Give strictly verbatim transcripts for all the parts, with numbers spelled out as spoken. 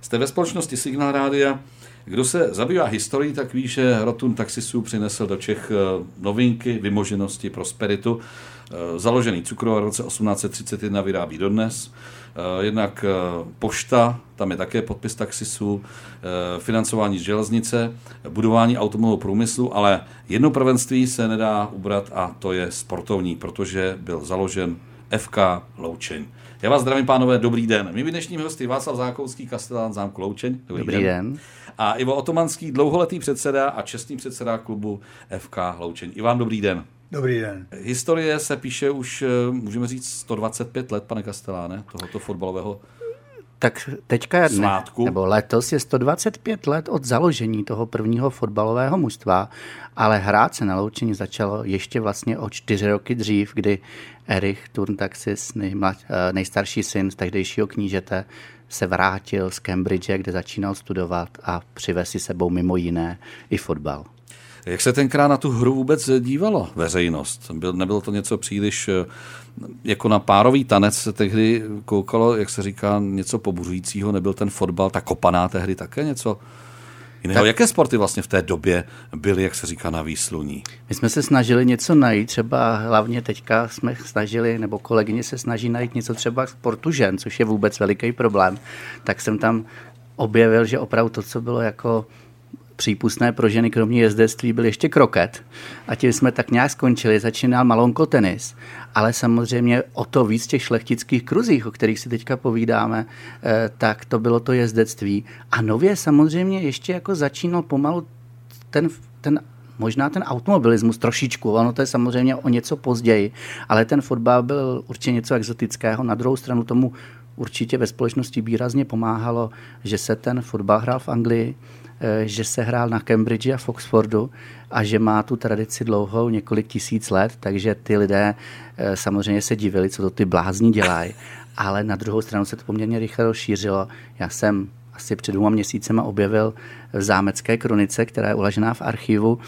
Jste ve společnosti Signál Rádia. Kdo se zabývá historií, tak ví, že Rotund Taxisů přinesl do Čech novinky, vymoženosti, prosperitu. Založený cukrovar v roce osmnáct set třicet jedna vyrábí dodnes. Jednak pošta, tam je také podpis taxisů, financování z železnice, budování automobilového průmyslu, ale jedno prvenství se nedá ubrat a to je sportovní, protože byl založen F K Loučeň. Já vás zdravím, pánové, dobrý den. Mými dnešními hosty Václav Zákovský, kastelán zámku Loučeň. Dobrý, dobrý den. den. A Ivo Otomanský, dlouholetý předseda a čestný předseda klubu F K Loučeň. I vám dobrý den. Dobrý den. Historie se píše už, můžeme říct, sto dvacet pět let, pane kasteláne, tohoto fotbalového tak teďka ne, nebo letos je sto dvacet pět let od založení toho prvního fotbalového mužstva, ale hrát se na Loučení začalo ještě vlastně o čtyři roky dřív, kdy Erich Turntaxis, nejmlad, nejstarší syn z tehdejšího knížete, se vrátil z Cambridge, kde začínal studovat a přivez si sebou mimo jiné i fotbal. Jak se tenkrát na tu hru vůbec dívalo veřejnost? Byl, nebylo to něco příliš, jako na párový tanec se tehdy koukalo, jak se říká, něco pobuřujícího, nebyl ten fotbal, ta kopaná tehdy také něco jiného? Tak, jaké sporty vlastně v té době byly, jak se říká, na výsluní? My jsme se snažili něco najít, třeba hlavně teďka jsme snažili, nebo kolegyně se snaží najít něco třeba sportu žen, což je vůbec veliký problém. Tak jsem tam objevil, že opravdu to, co bylo jako přípustné pro ženy, kromě jezdectví, byl ještě kroket. A tím jsme tak nějak skončili. Začínal malonko tenis, ale samozřejmě o to víc těch šlechtických kruzích, o kterých si teďka povídáme, tak to bylo to jezdectví. A nově samozřejmě ještě jako začínal pomalu ten, ten možná ten automobilismus trošičku, ono to je samozřejmě o něco později, ale ten fotbal byl určitě něco exotického. Na druhou stranu tomu určitě ve společnosti výrazně pomáhalo, že se ten fotbal hrál v Anglii, že se hrál na Cambridge a v Oxfordu a že má tu tradici dlouhou několik tisíc let, takže ty lidé samozřejmě se divili, co to ty blázni dělají, ale na druhou stranu se to poměrně rychle rozšířilo. Já jsem asi před dvěma měsícema objevil v zámecké kronice, která je uložená v archivu,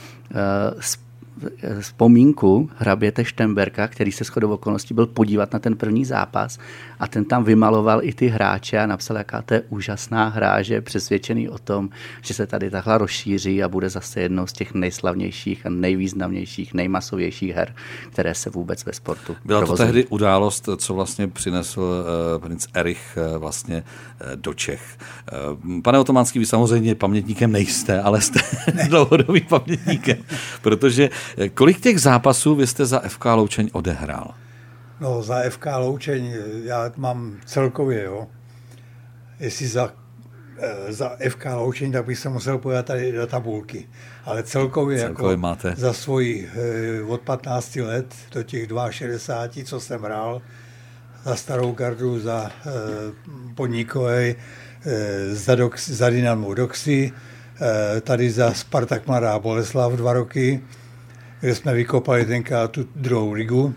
vzpomínku hraběte Štemberka, který se shodou okolností byl podívat na ten první zápas a ten tam vymaloval i ty hráče a napsal, jaká to je úžasná hra, že je přesvědčený o tom, že se tady takhle rozšíří a bude zase jednou z těch nejslavnějších a nejvýznamnějších, nejmasovějších her, které se vůbec ve sportu Byla provozují. To tehdy událost, co vlastně přinesl uh, princ Erich uh, vlastně uh, do Čech. Uh, pane Otomanský, vy samozřejmě pamětníkem nejste, ale jste dlouhodobým pamětníkem, protože kolik těch zápasů vy jste za F K Loučeň odehrál? No, za F K Loučeň já mám celkově, jo. Jestli za, za F K Loučeň, tak bych se musel pojat tady do tabulky. Ale celkově, celkově jako máte. Za svoji od patnácti let do těch šedesáti dva, co jsem hrál, za Starou gardu, za Podnikové, za, Dox, za Dynamo Doxy, tady za Spartak Mladá Boleslav dva roky, kde jsme vykopali tenkrát tu druhou ligu.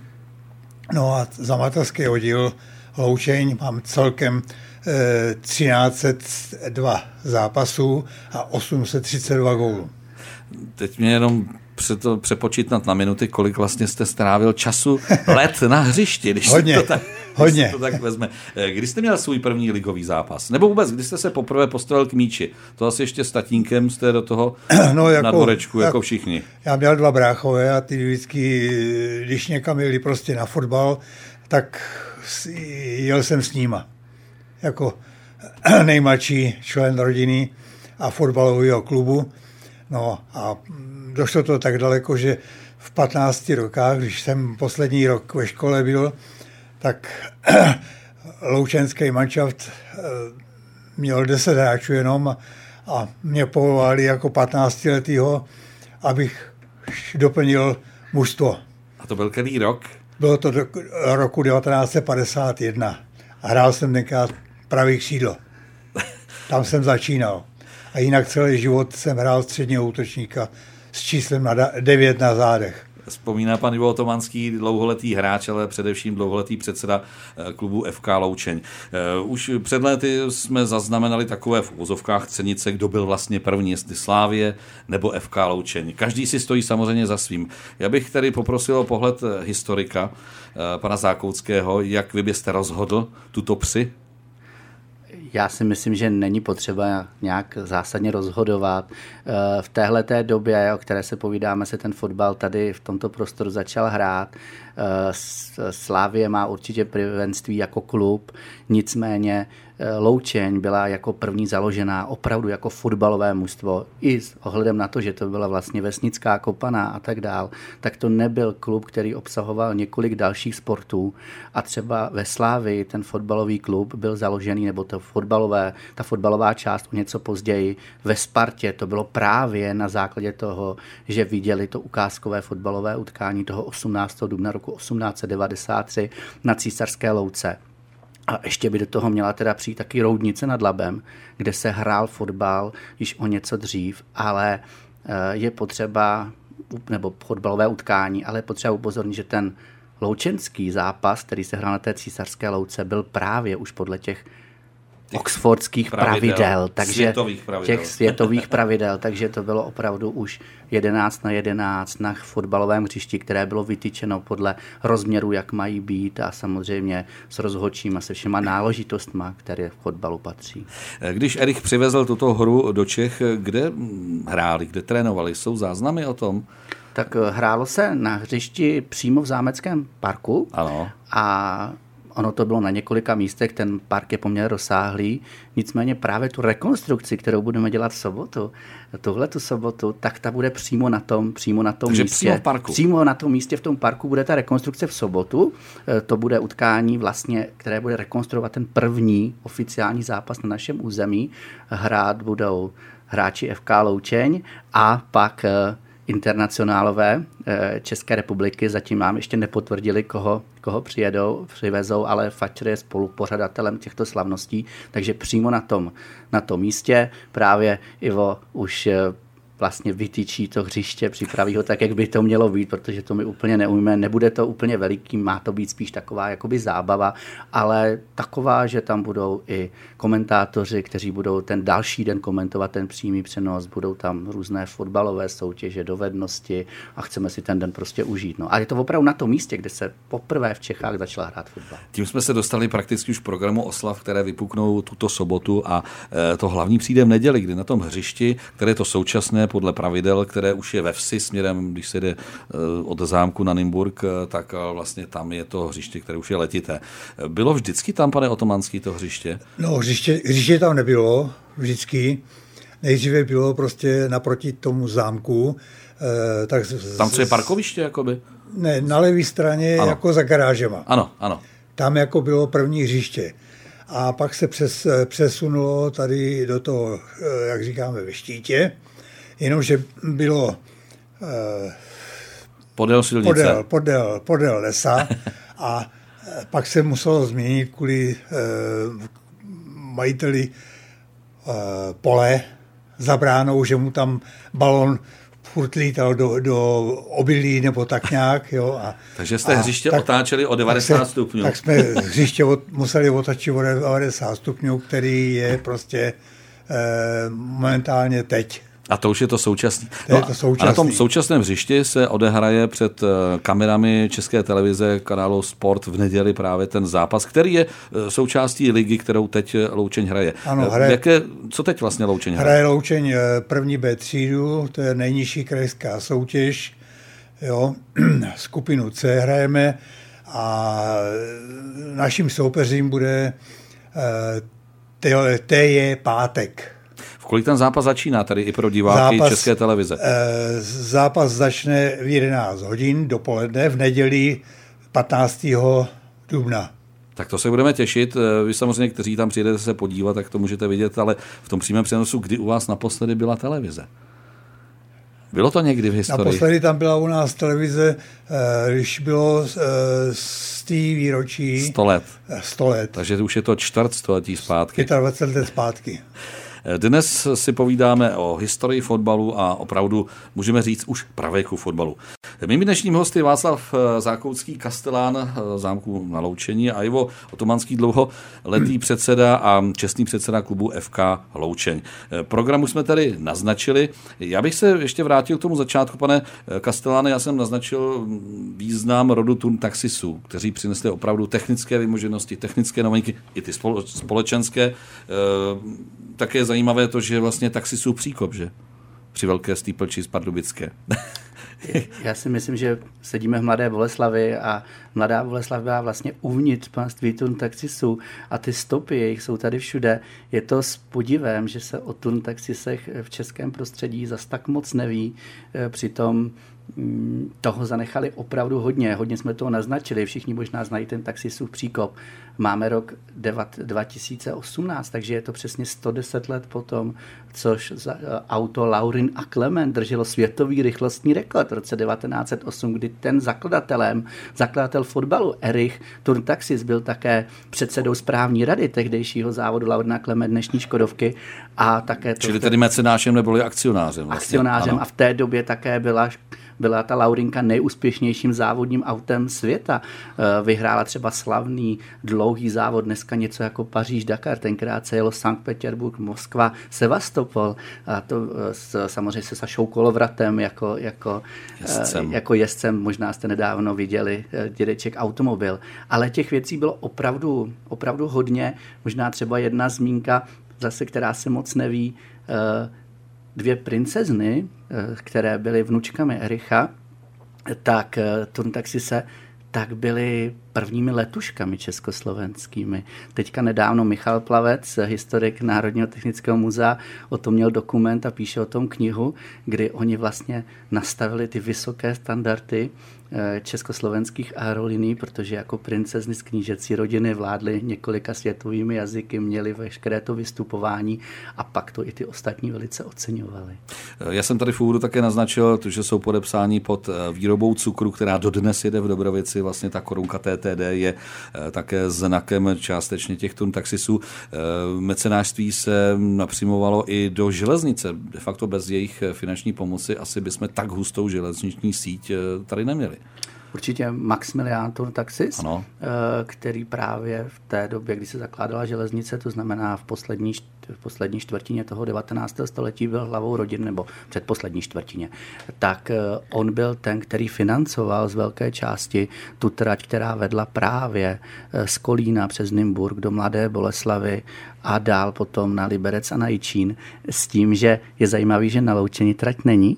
No a za mateřský oddíl Loučeň mám celkem e, třináct set dva zápasů a osm set třicet dva gólů. Teď mě jenom to přepočítat na minuty, kolik vlastně jste strávil času let na hřišti, když hodně, to tak, hodně. Když to tak vezme. Kdy jste měl svůj první ligový zápas? Nebo vůbec, kdy jste se poprvé postavil k míči? To asi ještě s tatínkem jste do toho no, jako, na dvorečku, jako, jako všichni. Já měl dva bráchové a ty vždycky, když někam jeli prostě na fotbal, tak jel jsem s nima. Jako nejmladší člen rodiny a fotbalového klubu. No a došlo to tak daleko, že v patnácti rokách, když jsem poslední rok ve škole byl, tak loučenský manšaft měl deset hráčů jenom a mě povolali jako patnáctiletýho, abych doplnil mužstvo. A to byl který rok? Bylo to do roku devatenáct set padesát jedna a hrál jsem tenkrát pravý křídlo. Tam jsem začínal. A jinak celý život jsem hrál středního útočníka s číslem na devět na zádech. Vzpomíná pan Ivo Otomanský, dlouholetý hráč, ale především dlouholetý předseda klubu F K Loučeň. Už před lety jsme zaznamenali takové v uvozovkách cenice, kdo byl vlastně první, jestli Slávie nebo F K Loučeň. Každý si stojí samozřejmě za svým. Já bych tady poprosil o pohled historika, pana Zákoutského, jak vy byste rozhodl tuto psi? Já si myslím, že není potřeba nějak zásadně rozhodovat. V téhleté době, o které se povídáme, se ten fotbal tady v tomto prostoru začal hrát. Slavie má určitě prvenství jako klub, nicméně Loučeň byla jako první založená opravdu jako fotbalové mužstvo. I s ohledem na to, že to byla vlastně vesnická Kopaná a tak dál, tak to nebyl klub, který obsahoval několik dalších sportů. A třeba ve Slavii ten fotbalový klub byl založený, nebo to fotbalové, ta fotbalová část o něco později. Ve Spartě to bylo právě na základě toho, že viděli to ukázkové fotbalové utkání toho osmnáctého dubna roku osmnáct set devadesát tři na Císařské louce. A ještě by do toho měla teda přijít taky Roudnice nad Labem, kde se hrál fotbal již o něco dřív, ale je potřeba, nebo fotbalové utkání, ale je potřeba upozornit, že ten loučenský zápas, který se hrál na té Císařské louce, byl právě už podle těch oxfordských pravidel, pravidel takže světových pravidel. těch světových pravidel, takže to bylo opravdu už jedenáct na jedenáct na fotbalovém hřišti, které bylo vytyčeno podle rozměru, jak mají být a samozřejmě s rozhodčím a se všema náležitostma, které v fotbalu patří. Když Erich přivezl tuto hru do Čech, kde hráli, kde trénovali, jsou záznamy o tom? Tak hrálo se na hřišti přímo v Zámeckém parku. Ano. A ono to bylo na několika místech, ten park je poměrně rozsáhlý, nicméně právě tu rekonstrukci, kterou budeme dělat v sobotu, tuhle tu sobotu, tak ta bude přímo na tom, přímo na tom Takže místě. Přímo v parku. Přímo na tom místě v tom parku bude ta rekonstrukce v sobotu. To bude utkání vlastně, které bude rekonstruovat ten první oficiální zápas na našem území. Hrát budou hráči F K Loučeň a pak internacionálové České republiky. Zatím nám ještě nepotvrdili, koho, koho přijedou, přivezou, ale Fatcher je spolupořadatelem těchto slavností, takže přímo na tom, na tom místě právě Ivo už vlastně vytyčí to hřiště, připraví ho tak, jak by to mělo být, protože to mi úplně neumíme. Nebude to úplně veliký, má to být spíš taková jakoby zábava, ale taková, že tam budou i komentátoři, kteří budou ten další den komentovat ten přímý přenos, budou tam různé fotbalové soutěže, dovednosti a chceme si ten den prostě užít. No. A je to opravdu na tom místě, kde se poprvé v Čechách začala hrát fotbal. Tím jsme se dostali prakticky už v programu oslav, které vypuknou tuto sobotu a to hlavní přijde v neděli, kdy na tom hřišti, které je to současné podle pravidel, které už je ve vsi směrem, když se jde od zámku na Nymburk, tak vlastně tam je to hřiště, které už je letité. Bylo vždycky tam, pane Otomanský, to hřiště? No, hřiště, hřiště tam nebylo vždycky. Nejdříve bylo prostě naproti tomu zámku. Eh, tak z, tam, co je parkoviště, jakoby? Ne, na levé straně, ano. Jako za garážema. Ano, ano. Tam jako bylo první hřiště. A pak se přes, přesunulo tady do toho, jak říkáme, ve Štítě, jenomže bylo eh, podél silnice. Podél, podél, podél lesa a pak se muselo změnit kvůli eh, majiteli eh, pole za bránou, že mu tam balon furt lítal do, do obilí nebo tak nějak. Jo, a, Takže jste hřiště tak, otáčeli o devadesát tak se, stupňů. Tak jsme hřiště od, museli otočit o devadesát stupňů, který je prostě eh, momentálně teď. A to už je to současný. To je to současný. A na tom současném hřišti se odehraje před kamerami České televize kanálu Sport v neděli právě ten zápas, který je součástí ligy, kterou teď Loučeň hraje. Ano, hraje. Jaké, co teď vlastně Loučeň hraje? Hraje Loučeň první B třídu, to je nejnižší krajská soutěž. Jo. Skupinu C hrajeme a naším soupeřím bude T je pátek. V kolik ten zápas začíná tady i pro diváky zápas, České televize? E, zápas začne v jedenáct hodin dopoledne v neděli patnáctého dubna. Tak to se budeme těšit. Vy samozřejmě, kteří tam přijedete se podívat, tak to můžete vidět, ale v tom přímém přenosu, kdy u vás naposledy byla televize? Bylo to někdy v historii? Naposledy tam byla u nás televize, když bylo z té výročí... Sto let. Sto let. Takže už je to čtvrt století zpátky. dvacet let zpátky. Dnes si povídáme o historii fotbalu a opravdu můžeme říct už pravěku fotbalu. Mými dnešním hosty je Václav Zákoutský, kastelán zámku na Loučení a Ivo Otomanský, dlouholetý předseda a čestný předseda klubu F K Loučeň. Programu jsme tady naznačili. Já bych se ještě vrátil k tomu začátku, pane kasteláne, já jsem naznačil význam rodu Thun Taxisů, kteří přinesli opravdu technické vymoženosti, technické novinky, i ty společenské. Také je zajímavé to, že vlastně Taxisů příkop, že? Při velké steeplechase pardubické. Já si myslím, že sedíme v Mladé Boleslavi a Mladá Boleslav byla vlastně uvnitř panství Thun Taxisů a ty stopy jejich jsou tady všude. Je to s podivem, že se o Thun Taxisech v českém prostředí zas tak moc neví. Přitom toho zanechali opravdu hodně. Hodně jsme toho naznačili. Všichni možná znají ten Taxisův příkop. Máme rok dva tisíce osmnáct, takže je to přesně sto deset let potom, což auto Laurin a Clement drželo světový rychlostní rekord v roce devatenáct set osm, kdy ten zakladatelem, zakladatel fotbalu Erich Thun Taxis byl také předsedou správní rady tehdejšího závodu Laurin a Clement, dnešní Škodovky. A také to Čili tedy mecenášem neboli akcionářem. Vlastně. Akcionářem ano. A v té době také byla Byla ta Laurinka nejúspěšnějším závodním autem světa. Vyhrála třeba slavný dlouhý závod, dneska něco jako Paříž-Dakar, tenkrát se jelo Sankt Petersburg, Moskva, Sevastopol a to samozřejmě se Sašou Kolovratem jako, jako, jezdcem. jako jezdcem, možná jste nedávno viděli dědeček automobil. Ale těch věcí bylo opravdu, opravdu hodně, možná třeba jedna zmínka, zase která se moc neví, dvě princezny, které byly vnučkami Ericha, tak Thun Taxise, tak byly prvními letuškami československými. Teďka nedávno Michal Plavec, historik Národního technického muzea, o tom měl dokument a píše o tom knihu, kdy oni vlastně nastavili ty vysoké standardy československých aerolinií, protože jako princezny z knížecí rodiny vládly několika světovými jazyky, měli veškeré to vystupování a pak to i ty ostatní velice oceňovali. Já jsem tady v úvodu také naznačil, že jsou podepsáni pod výrobou cukru, která dodnes jede v Dobrovici, vlastně ta korunka T T D je také znakem částečně těch Thun Taxisů. Mecenářství se napřimovalo i do železnice. De facto bez jejich finanční pomoci asi bychom tak hustou železniční síť tady neměli. Určitě Maximilian Thun Taxis, ano. který právě v té době, kdy se zakládala železnice, to znamená v poslední, v poslední čtvrtině toho devatenáctého století byl hlavou rodin, nebo předposlední čtvrtině, tak on byl ten, který financoval z velké části tu trať, která vedla právě z Kolína přes Nymburk do Mladé Boleslavy a dál potom na Liberec a na Jičín, s tím, že je zajímavý, že na Loučení trať není,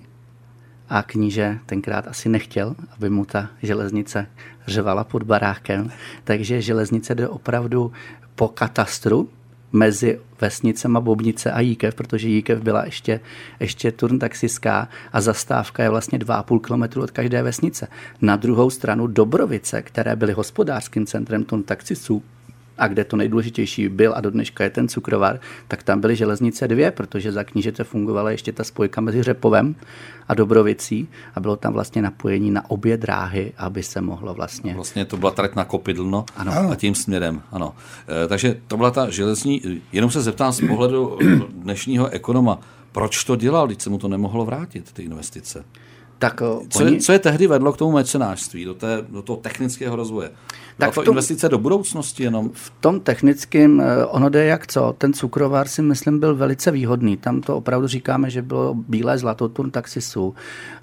a kníže tenkrát asi nechtěl, aby mu ta železnice řevala pod barákem. Takže železnice jde opravdu po katastru mezi vesnicema Bobnice a Jíkev, protože Jíkev byla ještě, ještě Thun Taxiská a zastávka je vlastně dva a půl kilometru od každé vesnice. Na druhou stranu Dobrovice, které byly hospodářským centrem Thun Taxisů, a kde to nejdůležitější byl a do dneška je ten cukrovar, tak tam byly železnice dvě, protože za knížete fungovala ještě ta spojka mezi Řepovem a Dobrovicí a bylo tam vlastně napojení na obě dráhy, aby se mohlo vlastně... Vlastně to byla trať na Kopidlno a tím směrem, ano. E, takže to byla ta železní... Jenom se zeptám z pohledu dnešního ekonoma, proč to dělal, když se mu to nemohlo vrátit, ty investice? Tak, co, oni... je, co je tehdy vedlo k tomu mecenářství, do, té, do toho technického rozvoje? Byla tak to tom, investice do budoucnosti jenom? V tom technickém, ono jde jak co, ten cukrovar si myslím byl velice výhodný, tam to opravdu říkáme, že bylo bílé zlato Thun Taxisu.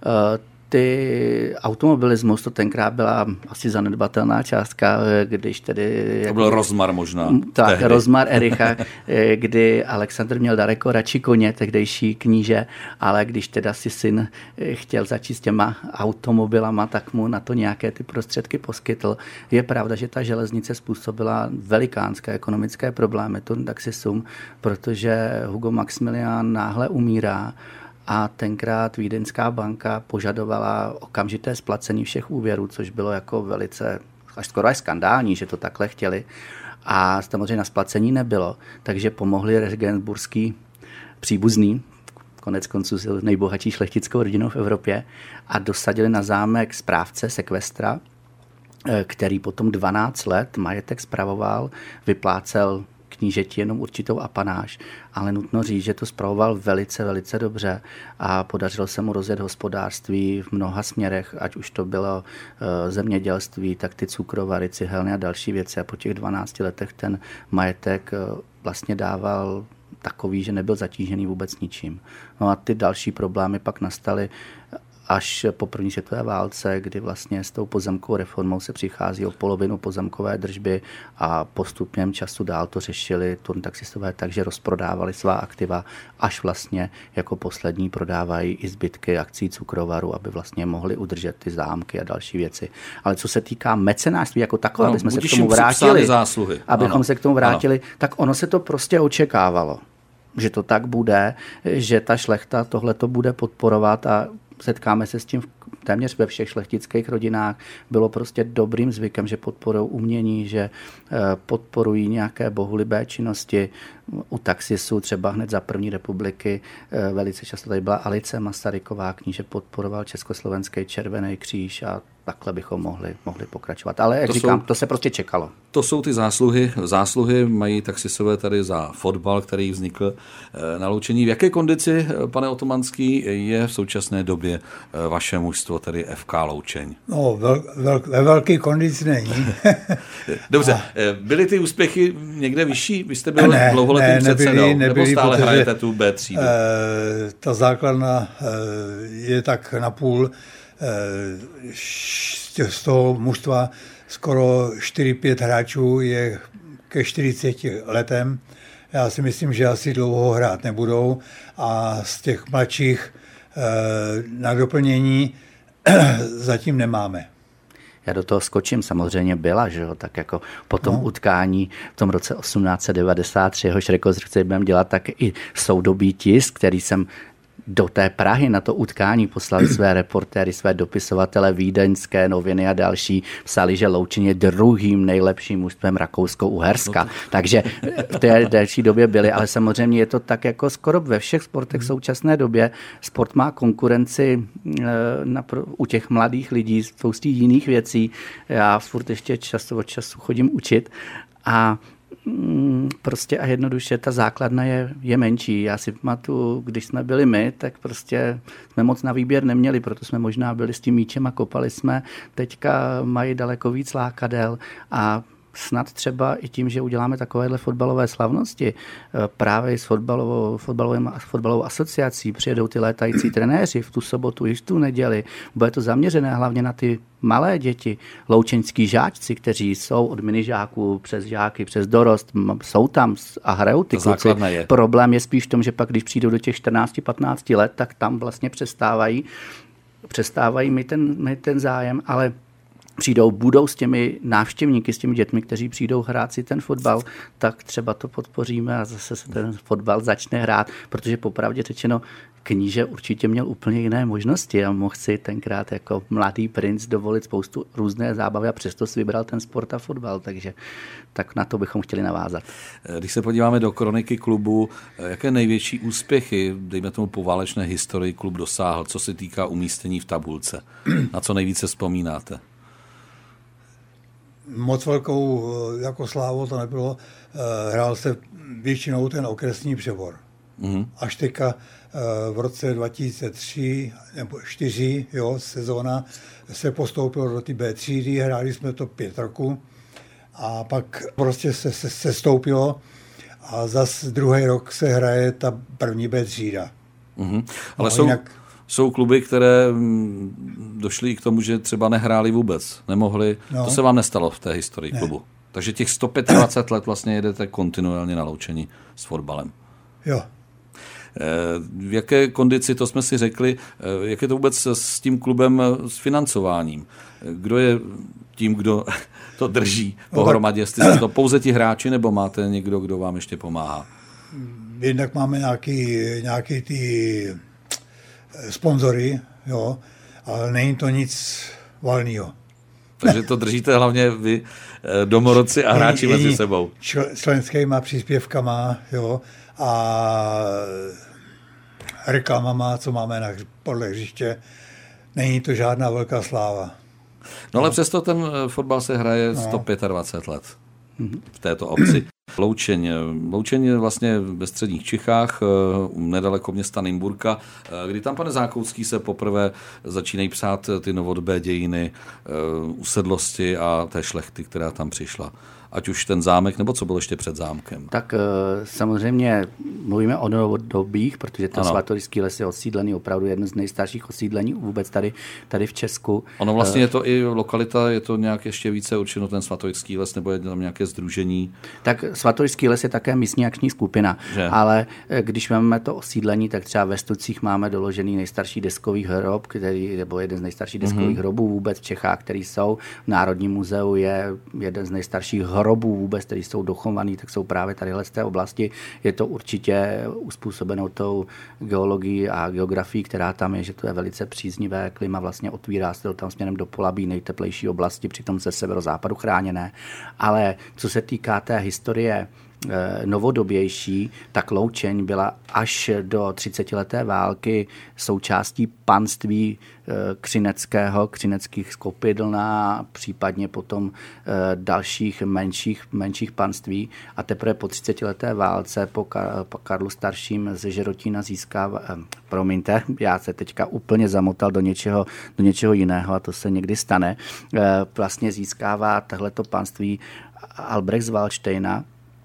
Ty automobilismus, to tenkrát byla asi zanedbatelná částka, když tedy... To byl rozmar možná. Tak, tehdy. Rozmar Ericha, kdy Alexandr měl daleko radši koně, tehdejší kníže, ale když teda si syn chtěl začít s těma automobilama, tak mu na to nějaké ty prostředky poskytl. Je pravda, že ta železnice způsobila velikánské ekonomické problémy Thun Taxisům, protože Hugo Maximilian náhle umírá a tenkrát Vídeňská banka požadovala okamžité splacení všech úvěrů, což bylo jako velice, až skoro až skandální, že to takhle chtěli. A samozřejmě na splacení nebylo, takže pomohli regensburský příbuzný, konec konců s nejbohatší šlechtickou rodinou v Evropě, a dosadili na zámek správce sekvestra, který potom dvanáct let majetek spravoval, vyplácel knížeti jenom určitou apanáž, ale nutno říct, že to spravoval velice, velice dobře a podařilo se mu rozjet hospodářství v mnoha směrech, ať už to bylo zemědělství, tak ty cukrovary, cihelny a další věci a po těch dvanácti letech ten majetek vlastně dával takový, že nebyl zatížený vůbec ničím. No a ty další problémy pak nastaly až po první světové válce, kdy vlastně s tou pozemkovou reformou se přichází o polovinu pozemkové držby a postupem času dál to řešili turntaxistové, takže rozprodávali svá aktiva, až vlastně jako poslední prodávají i zbytky akcí cukrovaru, aby vlastně mohli udržet ty zámky a další věci. Ale co se týká mecenářství jako takové, no, abychom se k tomu vrátili, zásluhy. abychom ano. se k tomu vrátili, ano. tak ono se to prostě očekávalo, že to tak bude, že ta šlechta tohleto bude podporovat a setkáme se s tím téměř ve všech šlechtických rodinách. Bylo prostě dobrým zvykem, že podporují umění, že podporují nějaké bohulibé činnosti. U taxisů třeba hned za první republiky velice často tady byla Alice Masaryková, kníže podporoval Československý Červený kříž a takhle bychom mohli, mohli pokračovat. Ale jak to říkám, jsou, to se prostě čekalo. To jsou ty zásluhy. Zásluhy mají taxisové tady za fotbal, který vznikl na Loučení. V jaké kondici, pane Otomanský, je v současné době vaše mužstvo, tedy F K Loučeň? No, vel, vel, ve velké kondici není. Dobře, a... byly ty úspěchy někde vyšší? Vy jste byl ne, dlouholetým ne, předsedou, nebyli, nebo nebyli, stále protože, hrajete tu B třídu? E, ta základna e, je tak napůl. Z toho mužstva skoro čtyři pět hráčů je ke čtyřiceti letem. Já si myslím, že asi dlouho hrát nebudou a z těch mladších na doplnění zatím nemáme. Já do toho skočím, samozřejmě byla, že jo, tak jako po tom no. utkání v tom roce osmnáct set devadesát tři, jehož rekonstrukci budeme dělat, tak i soudobý tisk, který jsem do té Prahy na to utkání poslali své reportéry, své dopisovatele, vídeňské noviny a další, psali, že Loučeň je druhým nejlepším mužstvem Rakousko-Uherska. No to... Takže v té delší době byly, ale samozřejmě je to tak jako skoro ve všech sportech v současné době. Sport má konkurenci na, u těch mladých lidí, spousty jiných věcí. Já furt ještě často od času chodím učit a prostě a jednoduše ta základna je, je menší. Já si pamatuju, když jsme byli my, tak prostě jsme moc na výběr neměli, proto jsme možná byli s tím míčem a kopali jsme. Teďka mají daleko víc lákadel a snad třeba i tím, že uděláme takovéhle fotbalové slavnosti, právě s fotbalovou, fotbalovou, fotbalovou asociací přijedou ty létající trenéři v tu sobotu i v tu neděli. Bude to zaměřené hlavně na ty malé děti, loučenský žáčci, kteří jsou od minižáků přes žáky, přes dorost, jsou tam a hrajou ty kluci. Je. Problém je spíš v tom, že pak, když přijdou do těch čtrnáct patnáct let, tak tam vlastně přestávají, přestávají mít ten, mít ten zájem, ale přijdou, budou s těmi návštěvníky, s těmi dětmi, kteří přijdou hrát si ten fotbal, tak třeba to podpoříme a zase se ten fotbal začne hrát, protože popravdě řečeno kníže určitě měl úplně jiné možnosti a mohl si tenkrát jako mladý princ dovolit spoustu různé zábavy a přesto si vybral ten sport a fotbal, takže tak na to bychom chtěli navázat. Když se podíváme do kroniky klubu, jaké největší úspěchy, dejme tomu poválečné historii, klub dosáhl, co se týká umístění v tabulce? Na co nejvíce vzpomínáte? Moc velkou jako slávu to nebylo. Hrál se většinou ten okresní přebor. Mm-hmm. Až teďka v roce dva tisíce tři nebo čtyři, jo, sezóna, se postoupilo do té B třídy, hráli jsme to pět roků a pak prostě se, se, se stoupilo a zas druhý rok se hraje ta první B třída. Mm-hmm. Ale no, jsou... jinak... Jsou kluby, které došly i k tomu, že třeba nehráli vůbec, nemohli. No. To se vám nestalo v té historii ne. klubu. Takže těch sto dvacet pět let vlastně jedete kontinuálně na Loučení s fotbalem. Jo. V jaké kondici, to jsme si řekli, jak je to vůbec s tím klubem, s financováním? Kdo je tím, kdo to drží pohromadě? Jestli jsou to pouze ti hráči, nebo máte někdo, kdo vám ještě pomáhá? Jednak máme nějaký, nějaký ty sponzory, jo, ale není to nic valného. Takže to držíte hlavně vy, domorodci a hráči mezi sebou. Členskýma příspěvkama, jo, a reklamama, co máme na, podle hřiště, není to žádná velká sláva. No ale přesto ten fotbal se hraje no. sto dvacet pět let v této obci. Loučeň. Loučeň je vlastně ve středních Čechách, nedaleko města Nymburka, kdy tam, pane Zákoucký, se poprvé začínají psát ty novodobé dějiny usedlosti a té šlechty, která tam přišla. Ať už ten zámek, nebo co bylo ještě před zámkem? Tak samozřejmě mluvíme o novodobých, protože ten Svatoryský les je osídlený opravdu jedno z nejstarších osídlení vůbec tady, tady v Česku. Ono vlastně je to i lokalita, je to nějak ještě více určeno ten Svatoryský les, nebo je tam nějaké sdružení? Tak Svatoryský les je také místní akční skupina, že? Ale když máme to osídlení, tak třeba ve Stucích máme doložený nejstarší deskový hrob, který, nebo jeden z nejstarších deskových mm-hmm. hrobů vůbec v Čechách, který jsou. V Národním muzeu je jeden z nejstarších hrobů vůbec, které jsou dochovaný, tak jsou právě tadyhle z té oblasti. Je to určitě uspůsobenou tou geologií a geografií, která tam je, že to je velice příznivé klima, vlastně otvírá se to tam směrem do Polabí, nejteplejší oblasti, přitom ze severozápadu chráněné. Ale co se týká té historie novodobější, tak Loučeň byla až do třicetileté války součástí panství Křineckého, Křineckých Skopidlna, případně potom dalších menších, menších panství a teprve po třicetileté válce po, po Karlu starším ze Žerotína získává, promiňte, já se teďka úplně zamotal do něčeho, do něčeho jiného a to se někdy stane, vlastně získává tohleto panství Albrecht z Valdštejna,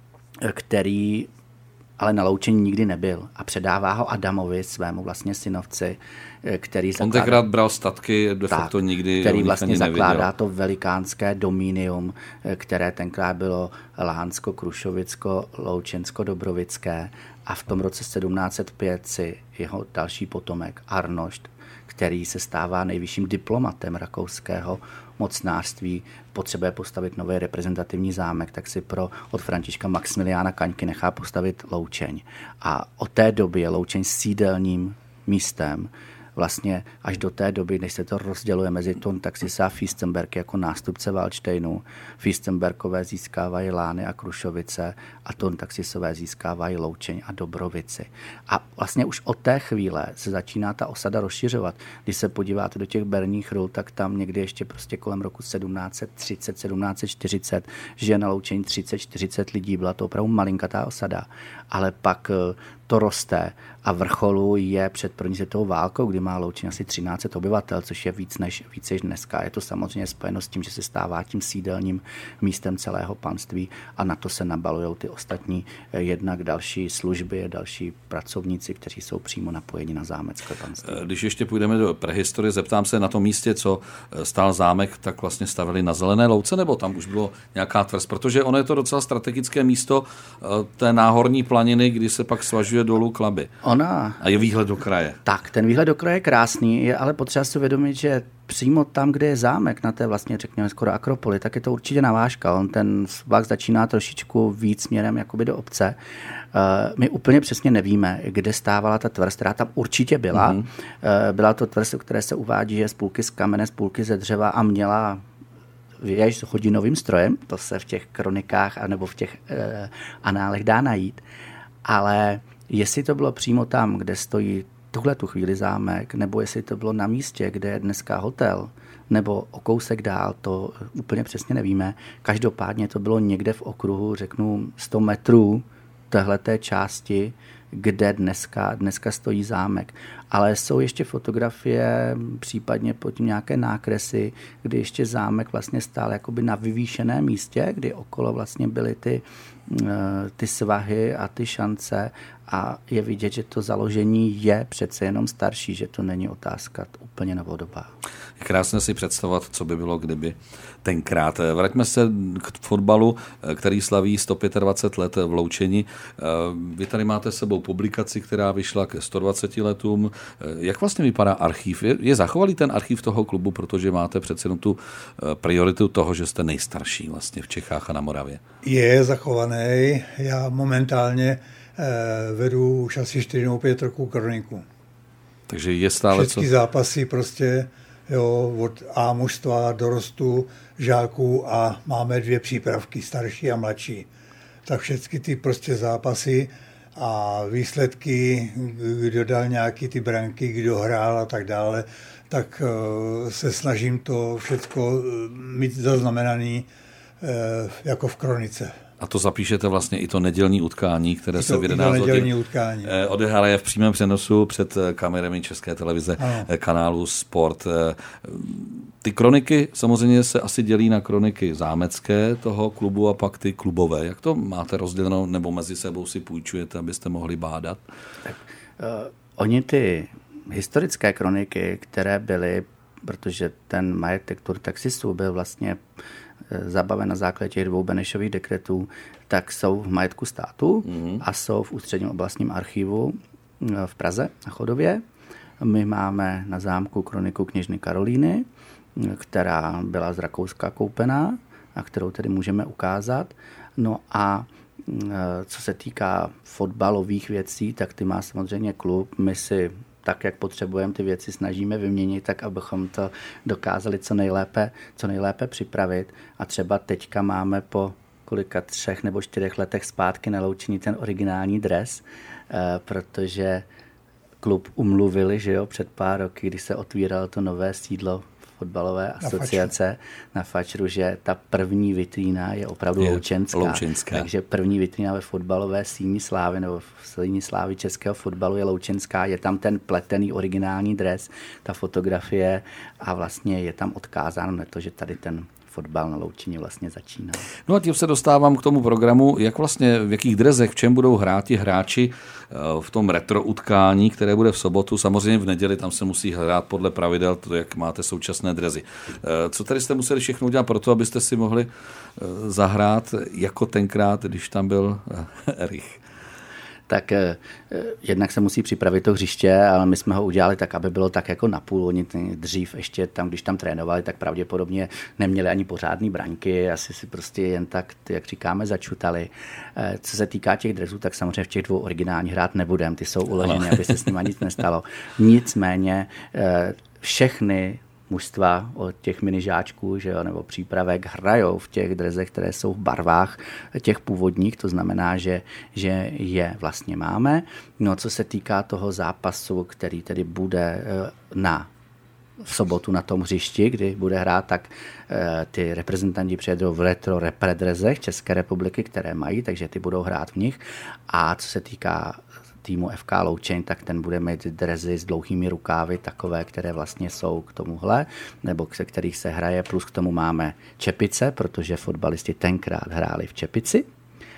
který ale na Loučení nikdy nebyl a předává ho Adamovi, svému vlastně synovci, který On zakládá, tenkrát bral statky, de facto tak, nikdy který vlastně zakládá to velikánské dominium, které tenkrát bylo Lánsko, Krušovicko, Loučensko, Dobrovické a v tom roce sedmnáct set pět si jeho další potomek Arnošt, který se stává nejvyšším diplomatem rakouského mocnářství, potřebuje postavit nový reprezentativní zámek, tak si pro od Františka Maximiliána Kaňky nechá postavit Loučeň. A od té doby je Loučeň sídelním místem. Vlastně až do té doby, než se to rozděluje mezi Ton Taxisa a Fürstenberg jako nástupce Valdštejnu. Fürstenbergové získávají Lány a Krušovice a Ton Taxisové získávají Loučeň a Dobrovici. A vlastně už od té chvíle se začíná ta osada rozšiřovat. Když se podíváte do těch berních rul, tak tam někdy ještě prostě kolem roku sedmnáct set třicet, sedmnáct set čtyřicet, že na Loučení třicet čtyřicet lidí, byla to opravdu malinkatá osada. Ale pak to roste a vrcholu je před první světovou válkou, kdy má Loučeň asi třináct set obyvatel, což je víc než, víc než dneska. Je to samozřejmě spojeno s tím, že se stává tím sídelním místem celého panství a na to se nabalují ty ostatní jednak další služby, další pracovníci, kteří jsou přímo napojeni na zámecké panství. Když ještě půjdeme do prehistorie, zeptám se na tom místě, co stál zámek, tak vlastně stavili na Zelené louce, nebo tam už bylo nějaká tvrz, protože ono je to docela strategické místo té náhorní planiny, kdy se pak svažuje dolů k Labi. Ona... A je výhled do kraje. Tak, ten výhled do kraje je krásný, je ale potřeba si uvědomit, že přímo tam, kde je zámek, na té vlastně řekněme skoro akropoli, tak je to určitě navážka. On ten svah začíná trošičku víc směrem jakoby do obce. My úplně přesně nevíme, kde stávala ta tvrz, která tam určitě byla. Mm-hmm. Byla to tvrz, o které se uvádí, že z půlky z kamene, z půlky ze dřeva a měla věž s hodinovým strojem, to se v těch kronikách nebo v těch eh, análech dá najít. Ale jestli to bylo přímo tam, kde stojí tuhle tu chvíli zámek, nebo jestli to bylo na místě, kde je dneska hotel, nebo o kousek dál, to úplně přesně nevíme. Každopádně to bylo někde v okruhu, řeknu, sto metrů téhleté části, kde dneska, dneska stojí zámek. Ale jsou ještě fotografie, případně pod tím nějaké nákresy, kdy ještě zámek vlastně stál jakoby na vyvýšeném místě, kdy okolo vlastně byly ty, ty svahy a ty šance a je vidět, že to založení je přece jenom starší, že to není otázka úplně novodobá. Je krásné si představovat, co by bylo, kdyby tenkrát. Vraťme se k fotbalu, který slaví sto dvacet pět let v Loučeni. Vy tady máte s sebou publikaci, která vyšla k sto dvaceti letům. Jak vlastně vypadá archív? Je, je zachovalý ten archív toho klubu, protože máte přece jenom tu prioritu toho, že jste nejstarší vlastně v Čechách a na Moravě? Je zachovaný. Já momentálně vedu už asi čtyři nebo pět roků kroniku. Takže je stále všechny co... zápasy prostě, jo, od A mužstva, dorostu, žáků a máme dvě přípravky, starší a mladší. Tak všechny ty prostě zápasy a výsledky, kdo dal nějaký ty branky, kdo hrál a tak dále, tak uh, se snažím to všechno mít zaznamenaný uh, jako v kronice. A to zapíšete vlastně i to nedělní utkání, které to, se v jedenáct hodin odehraje v přímém přenosu před kamerami České televize, ano. kanálu Sport. Ty kroniky samozřejmě se asi dělí na kroniky zámecké toho klubu a pak ty klubové. Jak to máte rozděleno, nebo mezi sebou si půjčujete, abyste mohli bádat? Tak, uh, oni ty historické kroniky, které byly, protože ten majetek Tour taxistů byl vlastně zabaven na základě těch dvou Benešových dekretů, tak jsou v majetku státu mm-hmm. a jsou v ústředním oblastním archivu v Praze na Chodově. My máme na zámku kroniku kněžny Karolíny, která byla z Rakouska koupená a kterou tedy můžeme ukázat. No a co se týká fotbalových věcí, tak ty má samozřejmě klub. My si tak, jak potřebujeme, ty věci snažíme vyměnit, tak abychom to dokázali co nejlépe, co nejlépe připravit. A třeba teďka máme po kolika třech nebo čtyřech letech zpátky na Loučení ten originální dres, eh, protože klub umluvili, že jo, před pár roky, když se otvíralo to nové sídlo fotbalové asociace na, na Fačru, že ta první vitrína je opravdu je loučenská. loučenská. Takže první vitrína ve fotbalové síni slávy nebo v síni slávy českého fotbalu je loučenská. Je tam ten pletený originální dres, ta fotografie a vlastně je tam odkázáno na to, že tady ten fotbal na Loučení vlastně začíná. No a tím se dostávám k tomu programu, jak vlastně, v jakých drezech, v čem budou hrát ti hráči v tom retro utkání, které bude v sobotu. Samozřejmě v neděli tam se musí hrát podle pravidel, to, jak máte současné drezy. Co tady jste museli všechno udělat pro to, abyste si mohli zahrát jako tenkrát, když tam byl Erich? Tak eh, jednak se musí připravit to hřiště, ale my jsme ho udělali tak, aby bylo tak jako napůl. Oni dřív ještě tam, když tam trénovali, tak pravděpodobně neměli ani pořádný braňky, asi si prostě jen tak, jak říkáme, začutali. Eh, co se týká těch dresů, tak samozřejmě v těch dvou originálních hrát nebudem, ty jsou uloženy, aby se s nimi nic nestalo. Nicméně eh, všechny mužstva od těch minižáčků, že jo, nebo přípravek hrajou v těch drezech, které jsou v barvách těch původních, to znamená, že, že je vlastně máme. No, co se týká toho zápasu, který tedy bude na v sobotu na tom hřišti, kdy bude hrát, tak e, ty reprezentanti přijedou v retro repredrezech České republiky, které mají, takže ty budou hrát v nich. A co se týká týmu F K Loučeň, tak ten bude mít drezy s dlouhými rukávy, takové, které vlastně jsou k tomuhle, nebo se kterých se hraje, plus k tomu máme čepice, protože fotbalisti tenkrát hráli v čepici.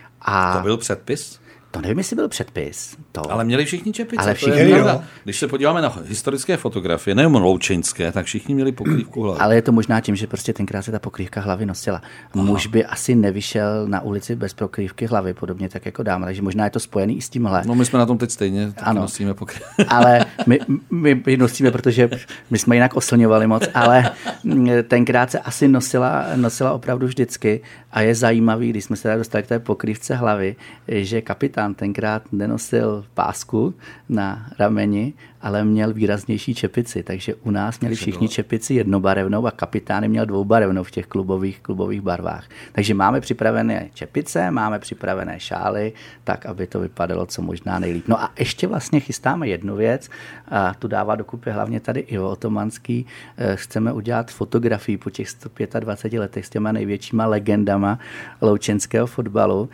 A to byl předpis? To nevím, jestli byl předpis. To... Ale měli všichni čepice. Ale všichni, to je Když se podíváme na historické fotografie, nejen loučenské, tak všichni měli pokrývku hlavy. Ale je to možná tím, že prostě tenkrát se ta pokrývka hlavy nosila. Aha. Muž by asi nevyšel na ulici bez pokrývky hlavy, podobně tak jako dáma, takže možná je to spojený i s tímhle. No my jsme na tom teď stejně, taky ano. nosíme pokrývku. Ale my, my, my nosíme, protože my jsme jinak oslňovali moc, ale tenkrát se asi nosila, nosila opravdu vždycky a je zajímavý, když jsme se tady dostali k té pokrývce hlavy, že kapitán tenkrát nenosil pásku na rameni, ale měl výraznější čepici, takže u nás měli všichni čepici jednobarevnou a kapitán měl dvoubarevnou v těch klubových, klubových barvách. Takže máme připravené čepice, máme připravené šály, tak, aby to vypadalo co možná nejlíp. No a ještě vlastně chystáme jednu věc, a tu dává dokupy hlavně tady Ivo Otomanský. Chceme udělat fotografii po těch sto dvaceti pěti letech s těma největšíma legendama loučenského fotbalu.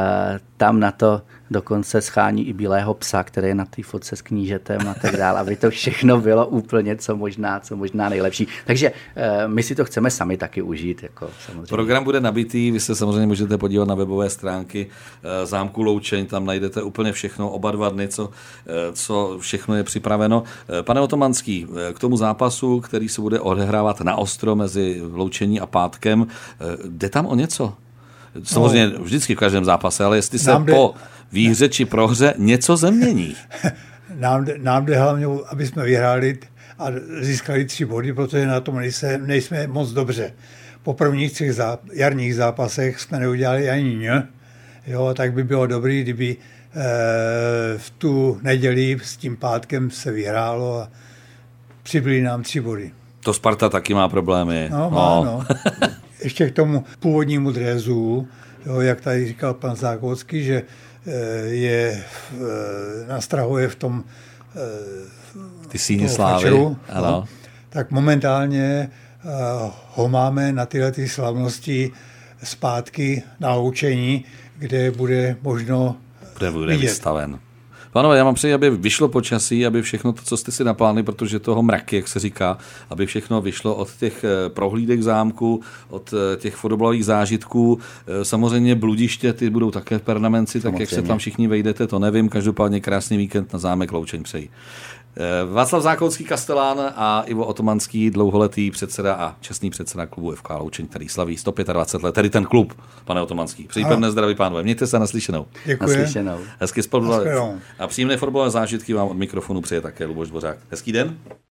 Tam na to dokonce schání i bílého psa, který je na té fotce s knížetem a tak dále, aby to všechno bylo úplně co možná, co možná nejlepší. Takže e, my si to chceme sami taky užít. Jako, samozřejmě. Program bude nabitý, vy se samozřejmě můžete podívat na webové stránky e, Zámku Loučeň, tam najdete úplně všechno, oba dva dny, co, e, co všechno je připraveno. E, pane Otomanský, e, k tomu zápasu, který se bude odehrávat na ostro mezi Loučení a Pátkem, e, jde tam o něco? Samozřejmě no, vždycky v každém zápase, ale jestli se jde, po výhře či prohře něco změní. Nám, nám jde hlavně, aby jsme vyhráli a získali tři body, protože na tom nejsme, nejsme moc dobře. Po prvních třech záp, jarních zápasech jsme neudělali ani ně. Jo, tak by bylo dobré, kdyby e, v tu neděli s tím Pátkem se vyhrálo a přibyli nám tři body. To Sparta taky má problémy. No, má, no. no. Ještě k tomu původnímu drezu, jo, jak tady říkal pan Zákocký, že je na Strahově v tom ty síni slávy, fačeru, no, tak momentálně ho máme na tyhle ty slavnosti zpátky na Loučení, kde bude možno Kde bude vidět. Vystaven. Pánové, já mám přeji, aby vyšlo počasí, aby všechno to, co jste si naplánovali, protože toho mraky, jak se říká, aby všechno vyšlo od těch prohlídek zámku, od těch fotbalových zážitků. Samozřejmě bludiště, ty budou také v Permanenci, tak jak se tam všichni vejdete, to nevím. Každopádně krásný víkend na zámek Loučeň přeji. Václav Zákonský Kastelán a Ivo Otomanský, dlouholetý předseda a čestný předseda klubu F K Loučeň, který slaví sto dvacet pět let, tedy ten klub, pane Otomanský. Přeji pevné zdraví, pánové. Mějte se, naslyšenou. Děkuji. Naslyšenou. Hezky spolu a příjemné fotbalové zážitky vám od mikrofonu přeje také Luboš Dvořák. Hezký den.